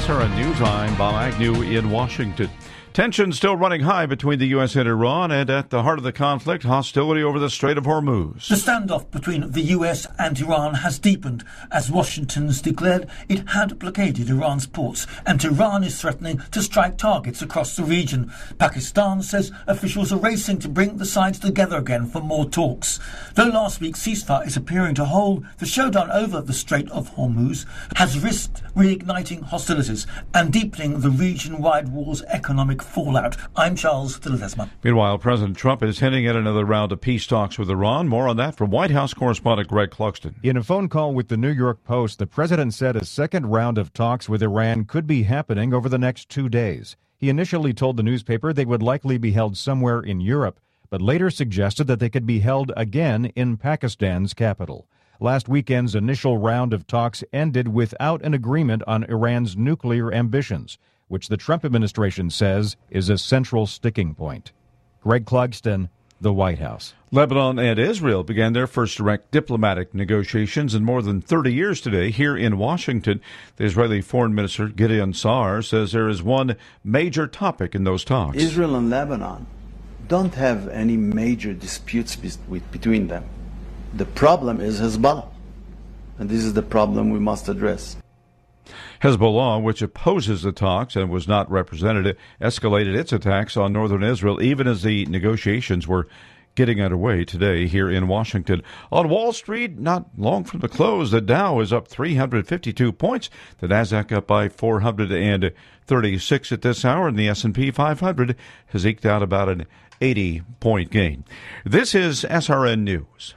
SRN News, I'm Bob Agnew in Washington. Tensions still running high between the U.S. and Iran, and at the heart of the conflict, hostility over the Strait of Hormuz. The standoff between the U.S. and Iran has deepened as Washington's declared it had blockaded Iran's ports, and Tehran is threatening to strike targets across the region. Pakistan says officials are racing to bring the sides together again for more talks. Though last week's ceasefire is appearing to hold, the showdown over the Strait of Hormuz has risked reigniting hostilities and deepening the region-wide war's economic fallout. I'm Charles de Ledesma. Meanwhile, President Trump is hinting at another round of peace talks with Iran. More on that from White House correspondent Greg Clugston. In a phone call with the New York Post, the president said a second round of talks with Iran could be happening over the next 2 days. He initially told the newspaper they would likely be held somewhere in Europe, but later suggested that they could be held again in Pakistan's capital. Last weekend's initial round of talks ended without an agreement on Iran's nuclear ambitions, which the Trump administration says is a central sticking point. Greg Clugston, the White House. Lebanon and Israel began their first direct diplomatic negotiations in more than 30 years today here in Washington. The Israeli Foreign Minister Gideon Sa'ar says there is one major topic in those talks. Israel and Lebanon don't have any major disputes between them. The problem is Hezbollah, and this is the problem we must address. Hezbollah, which opposes the talks and was not represented, escalated its attacks on northern Israel even as the negotiations were getting underway today here in Washington. On Wall Street, not long from the close, the Dow is up 352 points. The Nasdaq up by 436 at this hour, and the S&P 500 has eked out about an 80-point gain. This is SRN News.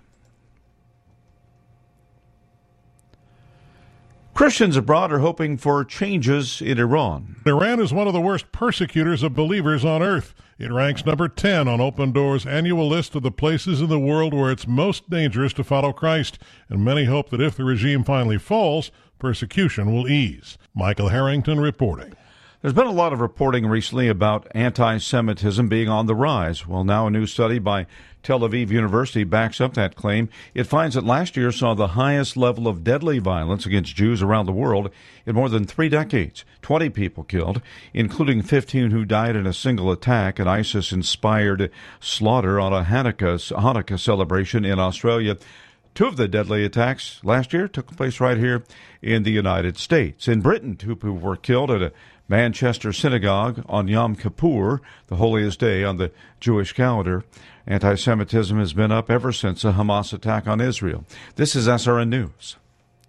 Christians abroad are hoping for changes in Iran. Iran is one of the worst persecutors of believers on earth. It ranks number 10 on Open Doors' annual list of the places in the world where it's most dangerous to follow Christ, and many hope that if the regime finally falls, persecution will ease. Michael Harrington reporting. There's been a lot of reporting recently about anti-Semitism being on the rise. Well, now a new study by Tel Aviv University backs up that claim. It finds that last year saw the highest level of deadly violence against Jews around the world in more than 3 decades. 20 people killed, including 15 who died in a single attack, an ISIS-inspired slaughter on a Hanukkah celebration in Australia. 2 of the deadly attacks last year took place right here in the United States. In Britain, 2 people were killed at a Manchester synagogue on Yom Kippur, the holiest day on the Jewish calendar. Anti-Semitism has been up ever since a Hamas attack on Israel. This is SRN News.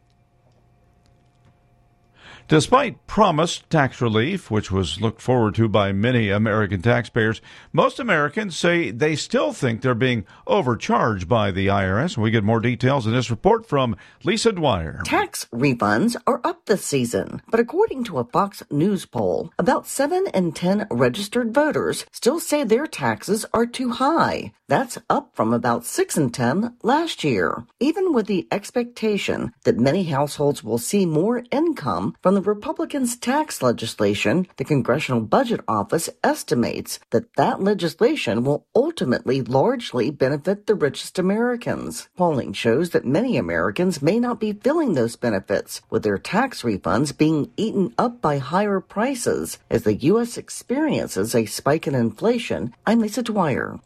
Despite promised tax relief, which was looked forward to by many American taxpayers, most Americans say they still think they're being overcharged by the IRS. We get more details in this report from Lisa Dwyer. Tax refunds are up this season, but according to a Fox News poll, about 7 in 10 registered voters still say their taxes are too high. That's up from about 6 in 10 last year. Even with the expectation that many households will see more income from the Republicans' tax legislation, the Congressional Budget Office estimates that legislation will ultimately largely benefit the richest Americans. Polling shows that many Americans may not be feeling those benefits, with their tax refunds being eaten up by higher prices as the U.S. experiences a spike in inflation. I'm Lisa Dwyer.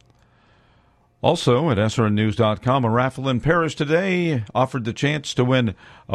Also at SRNnews.com, a raffle in Paris today offered the chance to win a